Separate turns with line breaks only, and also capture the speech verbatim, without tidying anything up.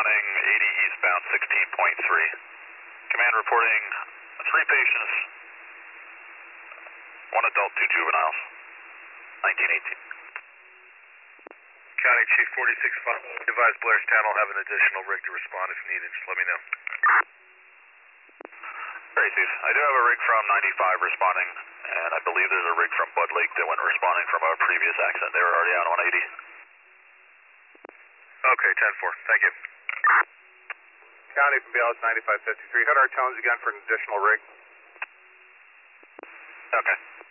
responding eighty eastbound sixteen point three. Command reporting three patients, one adult, two juveniles, nineteen eighteen.
County Chief forty-six five, advise Blairstown will have an additional rig to respond if needed. Just let me know.
Very Chief. I do have a rig from ninety-five responding, and I believe there's a rig from Bud Lake that went responding from a previous accident. They were already on one eighty.
Okay, ten four. Thank you.
County from B L S ninety-five fifty-three. Hit our tones again for an additional rig.
Okay.